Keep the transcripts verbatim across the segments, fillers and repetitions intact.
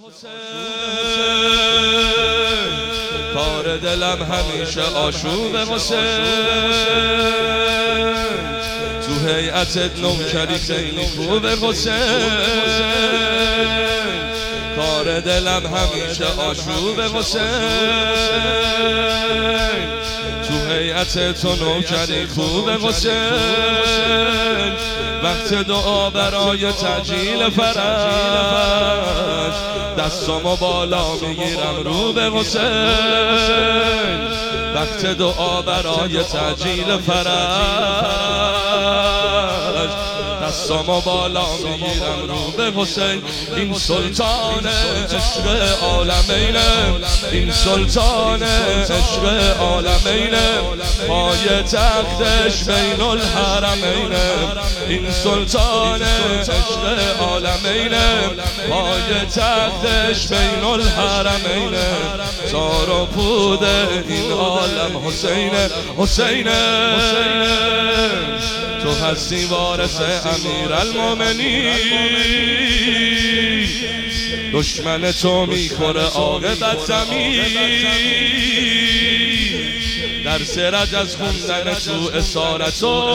کار دلم همیشه آشوب حسین، تو هیئتت نوکری خیلی خوب حسین، کار دلم همیشه آشوب حسین، تو هیئتت تو نوکری خوب حسین، وقت دعا برای تجلیل فرج دستامو بالا میگیرم رو به حسین، وقت دعا برای تجلیل فرج دستامو بالا میگیرم رو به حسین. این سلطان عشق عالمینه، این سلطان عشق عالمینه، پای تختش بین الحرمینه، این سلطان عشق عالمینه، پای تختش بین الحرمینه، تار و پود این عالم حسینه. حسینه تو هستی وارث امیرالمومنین، دشمن تو میخوره عاقبت زمین، در سرج از خوندن تو اسارتو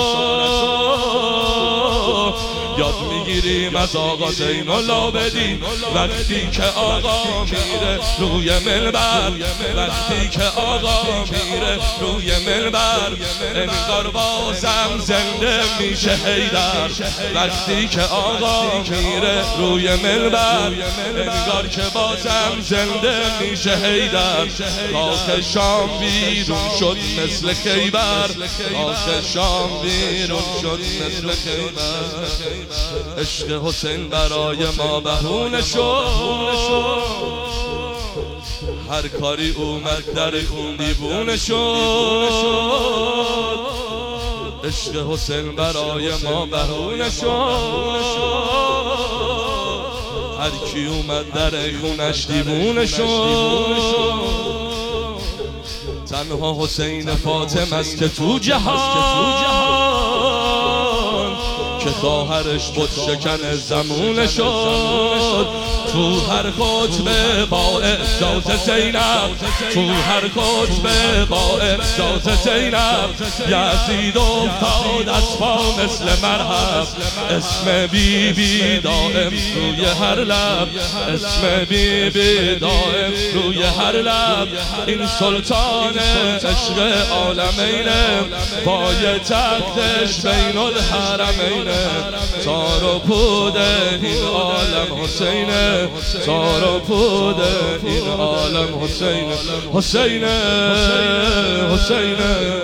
یاد میگیریم از آقا زین العابدین. وقتی که آقا میره روی منبر، وقتی که آقا میره روی منبر، انگار بازم زنده میشه حیدر. وقتی که آقا میره روی منبر، انگار که بازم زنده میشه حیدر. کاخ شام بیرون شد مثل خیبر، کاخ شام بیرون شد مثل خیبر. عشق حسین برای ما بهونه شد، هر کاری اومد در خون دیوونه شد. عشق حسین برای ما بهونه شد، هر کی اومد در خونش دیوونه شد. تنها حسین فاطمه است که تو جهان، که خواهرش بود شکن زمونه شد. تو هر خطبه با احساس زینب، تو هر خطبه با احساس زینب، یزید افتاد از پا مثل مرحب. اسم بی بی دائم روی هر لب، اسم بی بی دائم روی هر لب. این سلطان عشق عالمینه، پای تختش بین الحرمینه، تار و پود این عالم حسینه، تار و پود این عالم حسینه. حسینه حسینه